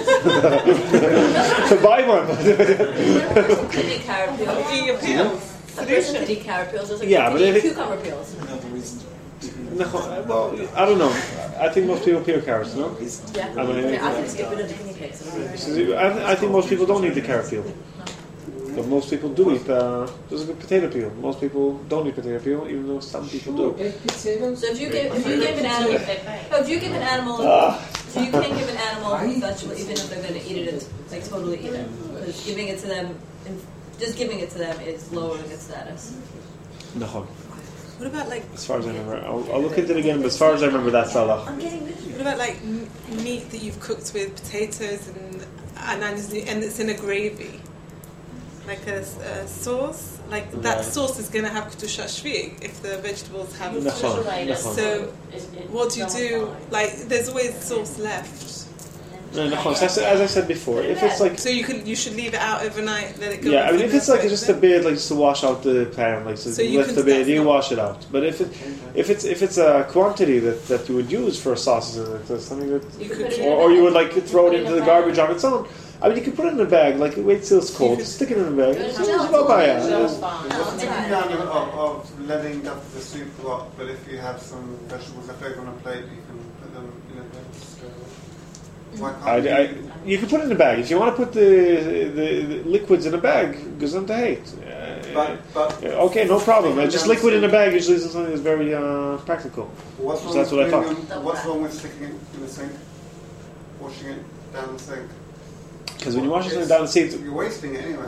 a rabbit. To buy one. A person could eat carrot peels. Eat your peels. A person could eat carrot peels just like Yeah, they but could if eat it- cucumber peels. Another reason. No, well, I don't know. I think most people peel carrots, no? Yeah. I mean, Okay, I can get rid of the guinea pigs. So I, I think most people don't eat the carrot peel. But most people do eat uh, just a potato peel. Most people don't eat potato peel, even though some people do. So if you give if you give an animal no, if you give an animal Ah. so you can't give an animal a vegetable even if they're going to eat it like totally eat it because giving it to them and just giving it to them is lowering its status. No. What about like As far as I remember, I'll, I'll look into it again. But as far as I remember, that's Allah. I'm getting this. what about like m- meat that you've cooked with potatoes and and and it's in a gravy, like a, a sauce? Like that Right. sauce is going to have kedusha shvi'ig if the vegetables have. Nachon, nachon. So what do you do? Like there's always sauce left. No, nachon. So as, as I said before, if it's like So you can you should leave it out overnight, let it go. yeah, I mean, into if the it's like fridge just a then? bit, like just to wash out the pan, like so, So you you lift can the bit, stuff you them. wash it out. But if it, if it's if it's a quantity that, that you would use for sauces, and it's something that, You could put it or, in or a you bag. would like throw it Put in into a the bag. garbage on its own. I mean, you could put it in a bag, like wait till it's cold, could- stick it in a bag. Good It's job. just about by it. There's No, a it's big fine. plan of, of, of letting the, the soup rot, but if you have some vegetables left over on a plate, you can put them in a bag. So why can't I, I, you? you can put it in a bag if you want to put the the, the liquids in a bag. Gesundheit. But, but Uh, okay, no problem. Uh, just liquid in a bag usually is something that's very uh, practical. what's So wrong that's with what I putting thought. them- What's wrong with sticking it in the sink, washing it down the sink? Because when you wash something It's- down the sink, You're wasting it anyway.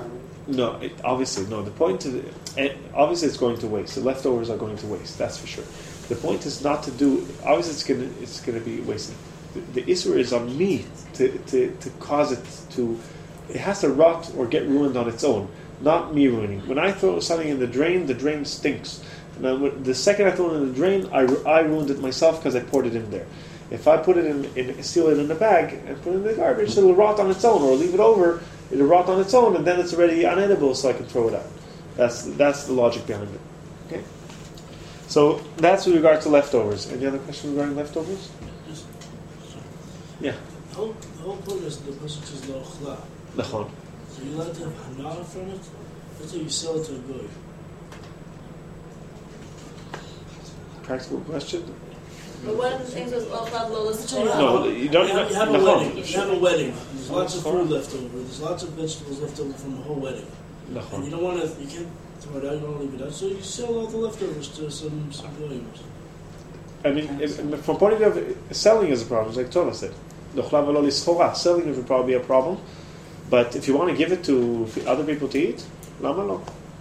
No, it, obviously, no. The point is, eh, obviously, it's going to waste. The leftovers are going to waste. That's for sure. The point is not to do. Obviously, it's gonna it's gonna be wasted. The, the issue is on me to, to to cause it to. It has to rot or get ruined on its own, not me ruining. When I throw something in the drain, the drain stinks. And then when, the second I throw it in the drain, I, ru- I ruined it myself because I poured it in there. If I put it in, in, seal it in a bag and put it in the garbage, it'll rot on its own, or leave it over, it'll rot on its own, and then it's already unedible, so I can throw it out. That's that's the logic behind it. Okay. So that's with regard to leftovers. Any other question regarding leftovers? Just, Yeah. the whole, the whole point is the person says lo chla. Nachon. So you're allowed to have hanara from it. Let's say you sell it to a goy. Practical question? But one of the things was well thought Lola's Let's say you have, No, a, you don't- you have, you have a no. wedding. You have a wedding. There's lots of food left over. There's lots of vegetables left over from the whole wedding. And you Nachon. don't want to. You can't throw it out. You don't want to leave it out. So you sell all the leftovers to some some goyim. I mean, if, from point of view of selling is a problem, it's like Tova said. L'chla v'lo lischora. Selling would probably be a problem. But if you want to give it to other people to eat, lama lo.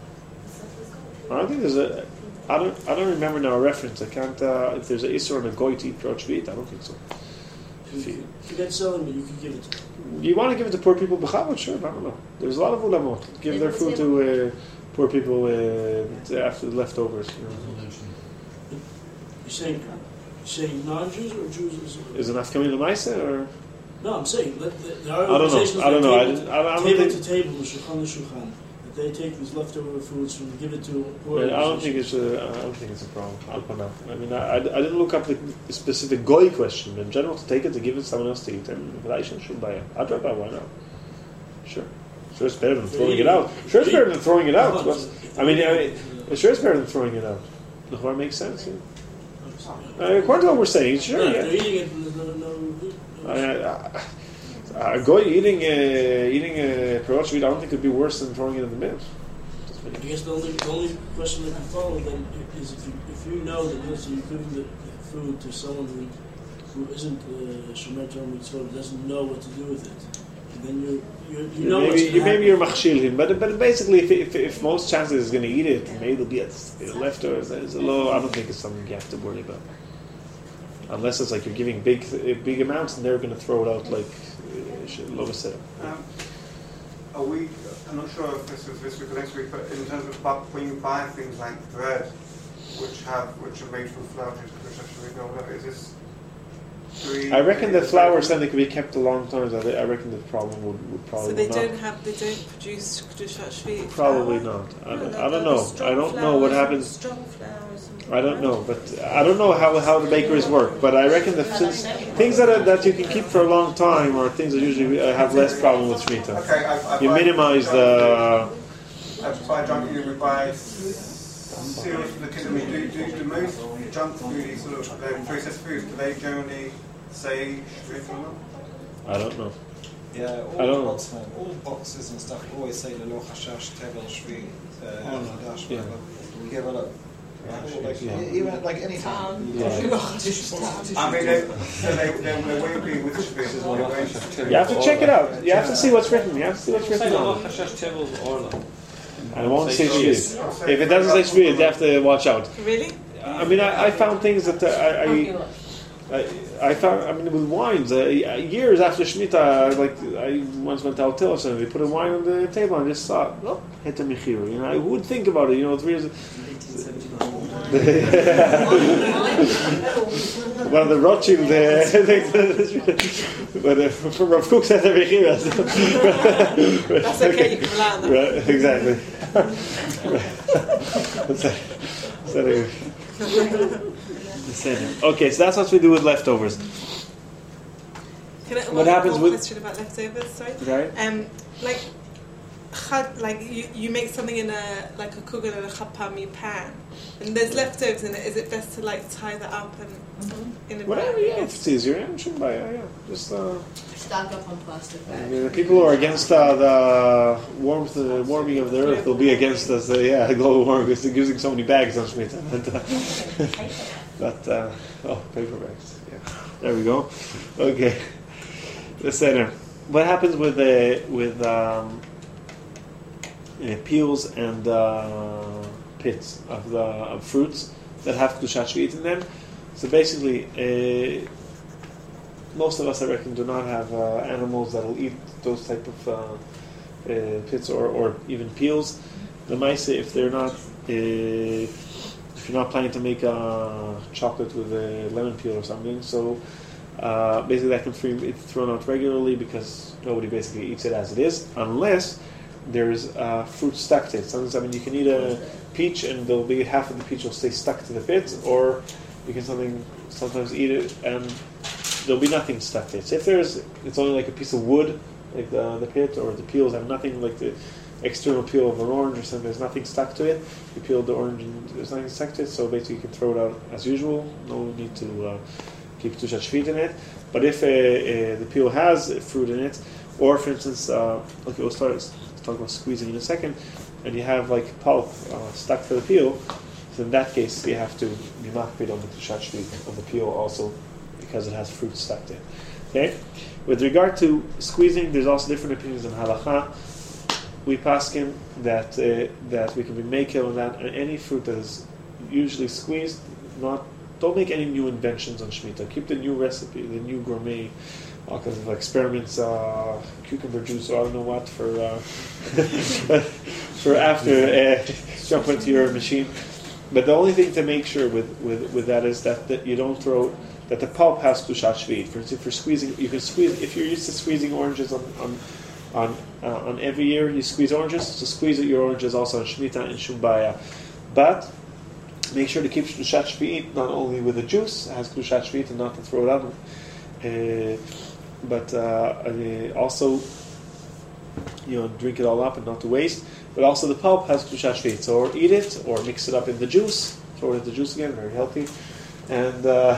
I don't think there's a. I don't. I don't remember now a reference. I can't. Uh, if there's an isur on a goy to eat rosh v'it, I don't think so. If you forget selling it, you can give it to them. You want to give it to poor people, b'chavod, sure. I don't know. There's a lot of ulamot give their food to uh, poor people uh, after the leftovers. You know. You're saying, you're saying non-Jews or Jews? Is it nafkamina l'maisa or? No, I'm saying that the- there are I don't know. organizations I don't that know. I table, didn't- I- I don't table think- to table, shulchan to shulchan, that they take these leftover foods and give it to poor Yeah, I don't think organizations. it's a. I don't think it's a problem. Al panav. I mean, I, I, I didn't look up the specific goy question. In general, to take it to give it to someone else to eat, and Raishan should buy it. I'd buy it. Why not? Sure. Sure, it's better than throwing it out. Sure, it's better than throwing it out. What's- I mean, I mean, sure, it's better than throwing it out. The whore makes sense. Yeah. Uh, according to what we're saying, sure. No, Yeah. they're eating it and there's no, no, no Uh, uh, a goy eating uh, eating a perosh I don't think it would be worse than throwing it in the bin. I guess the only, the only question that can follow then is if you, if you know that yes, you're giving the, the food to someone who, who isn't uh, Shomer Torah Mitzvot, doesn't know what to do with it, and then you you, you know what's maybe going you, to maybe you're happen. machshil him, but but basically, if, if if most chances is going to eat it, maybe it'll be at leftovers. It's a low. I don't think it's something you have to worry about, unless it's like you're giving big big amounts and they're going to throw it out like low set. Um, a week, I'm not sure if this is this week or next week, but in terms of bu- when you buy things like bread, which have which are made from flour, which actually go whatever, is this? do we- I reckon the is flour that- something could be kept a long time. So I I reckon the problem would, would probably So they not. don't have, they don't produce kedushat shvit. Probably not. I don't, I don't know. I don't know what happens. Strong flowers. I don't know, but I don't know how, how the bakeries work. But I reckon that since things that are, that you can keep for a long time are things that usually uh, have less problem with shmita. Okay, I, I You buy minimize junk the. food. I buy junk food. We buy cereals for the kids. I mean, do, do, do most junk food, sort of uh, processed foods, do they generally say shvit or not? I don't know. Yeah, all, I don't know. box, all boxes and stuff always say the lo chashash tevel shvi chadash Yeah. whatever. Give it up. All like, Yeah. Even like any time. Yeah. I mean, they, so they, they, they won't be with shvit as well. You have to check it out. You have to see what's written. You have to see what's written Say on lo it. chashash tevel orla. I won't say shvit. If it doesn't say shvit, you have to watch out. Really? I mean, I, I found things that uh, I, I I, I found, I mean, with wines, uh, years after Shemitah, like, I once went to Hotel or something, they put a wine on the table and I just thought, oh, Heta Mechiru, you know, I would think about it, you know, three years one of the Rothschild uh, but uh, from Rav Kook said Heta Mechiru. That's okay, you can rely on that. Right, exactly. Right. so, so, Okay, so that's what we do with leftovers. Can I, What one happens more with- question about leftovers? Sorry. Right. Um, like, chad, like you, you make something in a like a kugel or a chapami pan, and there's leftovers in it. Is it best to like tie that up and in a Whatever, bag? yeah, if it's easier, yeah, shouldn't buy it, yeah. Just, uh, Stock up on plastic I bags. mean, the people who are against uh, the warmth, the warming of the earth will be against us, uh, yeah, global warming, because they're using so many bags on Shemitah. But, uh, but uh, oh, paper bags, yeah. There we go. Okay. The center. What happens with the, with, um, uh, peels and uh, pits of the of fruits that have kedushat shvi'it in them. So basically, uh, most of us, I reckon, do not have uh, animals that will eat those type of uh, uh, pits or, or even peels. The mice, if they're not, uh, if you're not planning to make a chocolate with a lemon peel or something, so uh, basically that can be thrown out regularly because nobody basically eats it as it is, unless there's uh, fruit stuck to it. Sometimes, I mean, you can eat a peach and there'll be half of the peach will stay stuck to the pit, or you can something sometimes eat it and there'll be nothing stuck to it. So if there's, it's only like a piece of wood, like the the pit, or the peels have nothing, like the external peel of an orange or something, there's nothing stuck to it. You peel the orange and there's nothing stuck to it, so basically you can throw it out as usual. No need to uh, keep kedushat shvi'it in it. But if uh, uh, the peel has fruit in it, or for instance, uh, okay, we'll start let's talk about squeezing in a second, and you have like pulp uh, stuck to the peel, so in that case you have to be makpid on the kedushat shvi'it of the peel also, because it has fruit stuck to it. Okay? With regard to squeezing, there's also different opinions on halacha. We paskin that uh, that we can be makel on that, and any fruit that is usually squeezed, not don't make any new inventions on Shemitah. Keep the new recipe, the new gourmet, all kinds of experiments, uh, cucumber juice, or I don't know what for uh, for after uh, jump into your machine. But the only thing to make sure with, with, with that is that, that you don't throw, that the pulp has kedushat shvi'it. For instance, if you're squeezing, you can squeeze, if you're used to squeezing oranges on on on, uh, on every year you squeeze oranges, so squeeze your oranges also on Shemitah and Shumbaya. But make sure to keep kedushat shvi'it not only with the juice, it has kedushat shvi'it, and not to throw it out. Uh, but uh, also, you know, drink it all up and not to waste. But also the pulp has kedushat shvi'it, so or eat it or mix it up in the juice, throw it in the juice again, very healthy, and uh,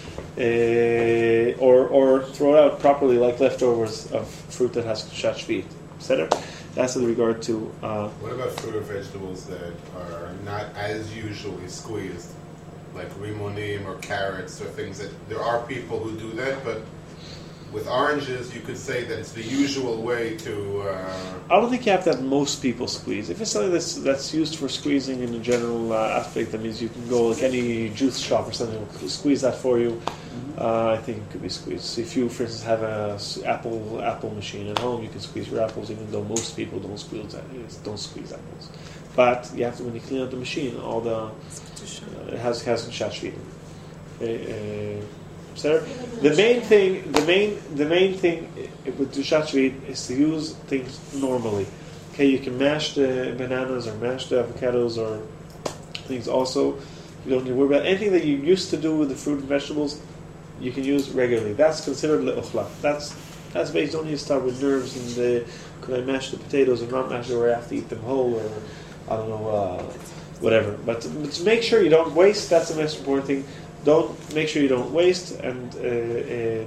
uh, or or throw it out properly like leftovers of fruit that has kedushat shvi'it. Etc. That's with regard to. Uh, what about fruit or vegetables that are not as usually squeezed, like rimonim or carrots or things that there are people who do that, but with oranges, you could say that it's the usual way to. Uh... I don't think you have to have most people squeeze. If it's something that's that's used for squeezing in a general uh, aspect, that means you can go like any juice shop or something will squeeze that for you. Mm-hmm. Uh, I think it could be squeezed. So if you, for instance, have a apple apple machine at home, you can squeeze your apples, even though most people don't squeeze that don't squeeze apples. But you have to, when you clean out the machine, all the uh, it has has kedushat shvi'it. Okay. Uh, Sir, the main thing, the main, the main thing with kedushat shvi'it is to use things normally. Okay, you can mash the bananas or mash the avocados or things. Also, you don't need to worry about anything that you used to do with the fruit and vegetables. You can use regularly. That's considered le'ochla. That's that's based. You don't need to start with nerves and the could I mash the potatoes or not mash it, or I have to eat them whole, or I don't know, uh, whatever. But to, but to make sure you don't waste, that's the most important thing. Don't make sure you don't waste, and uh, uh,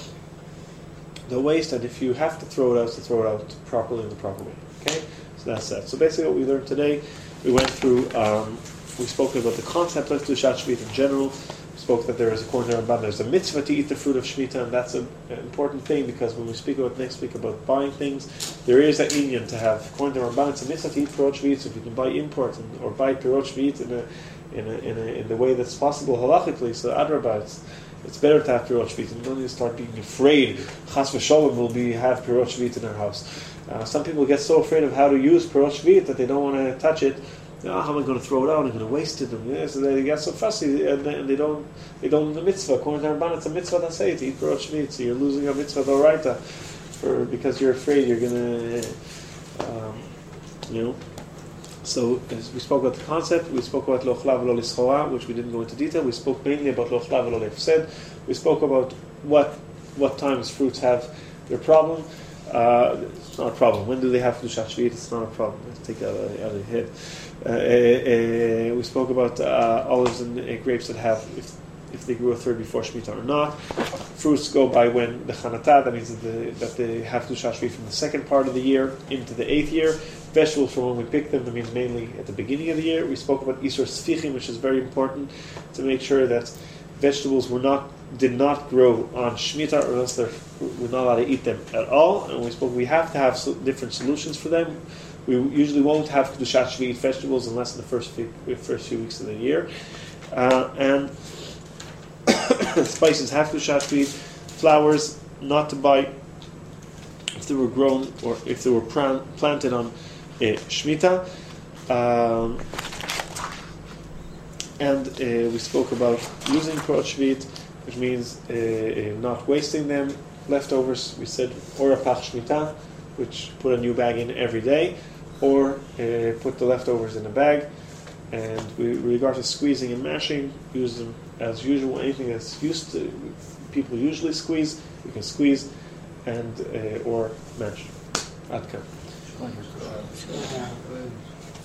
the waste. And if you have to throw it out, to throw it out properly in the proper way. Okay, so that's that. So basically, what we learned today, we went through. Um, we spoke about the concept of kedushat shvi'it in general. We spoke that there is, according to Ramban, there's a mitzvah to eat the fruit of Shemitah, and that's a, an important thing because when we speak about next week about buying things, there is an inyan to have. According to Ramban, it's a mitzvah to eat pirot shvi'it. So if you can buy import and, or buy pirot shvi'it in a In, a, in, a, in the way that's possible halachically, so adrabah, it's, it's better to have pirot shvi'it. And don't need to start being afraid. Chas v'sholom will be have pirot shvi'it in our house. Uh, some people get so afraid of how to use pirot shvi'it that they don't want to touch it. Oh, how am I going to throw it out? I'm going to waste it. And yeah, so they get so fussy, and they, and they don't they don't do the mitzvah. According to Ramban, it's a mitzvah to say to eat pirot shvi'it. So you're losing a mitzvah d'oraita for because you're afraid you're going to, um, you know. So as we spoke about the concept, we spoke about lo chla v'lo lischoa, which we didn't go into detail. We spoke mainly about lo chla v'lo lefsed. We spoke about what what times fruits have their problem. Uh, it's not a problem. When do they have kedushat shvi'it? It's not a problem. Let's take that out of, out of your head. Uh, uh, uh, we spoke about uh, olives and uh, grapes that have, if if they grew a third before Shemitah or not. Fruits go by when the chanatah, that means that, the, that they have kedushat shvi'it from the second part of the year into the eighth year. Vegetables from when we pick them, that means mainly at the beginning of the year. We spoke about isur sfichim, which is very important to make sure that vegetables were not did not grow on Shemitah, or else they're, we're not allowed to eat them at all. And we spoke we have to have so, different solutions for them. We usually won't have Kedushat Shvi'it vegetables unless in the first few, first few weeks of the year. Uh, and spices have Kedushat Shvi'it. Flowers, not to buy if they were grown or if they were pran- planted on uh, Shemitah. Um, and uh, we spoke about using Krot Shvit, which means uh, uh, not wasting them. Leftovers, we said, or a Pach Shemitah, which put a new bag in every day, or uh, put the leftovers in a bag. And we, with regard to squeezing and mashing, use them as usual. Anything that's used to, people usually squeeze, you can squeeze and uh, or mash. Adkan.